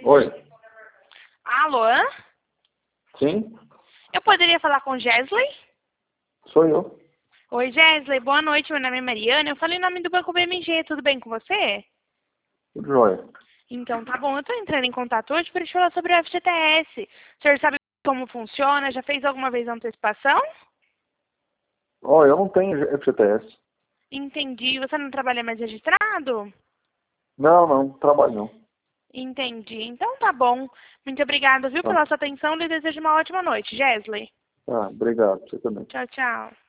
Oi. Alô? Sim? Eu poderia falar com Gesley? Sou eu. Oi, Gesley. Boa noite. Meu nome é Mariana. Eu falei em nome do Banco BMG. Tudo bem com você? Tudo jóia. Então, tá bom. Eu tô entrando em contato hoje para te falar sobre o FGTS. O senhor sabe como funciona? Já fez alguma vez antecipação? Ó, eu não tenho FGTS. Entendi. Você não trabalha mais registrado? Não, trabalho não. Entendi. Então, tá bom. Muito obrigada, viu, Tá, pela sua atenção. Lhe desejo uma ótima noite, Gesley. tá, obrigado. Você também. Tchau, tchau.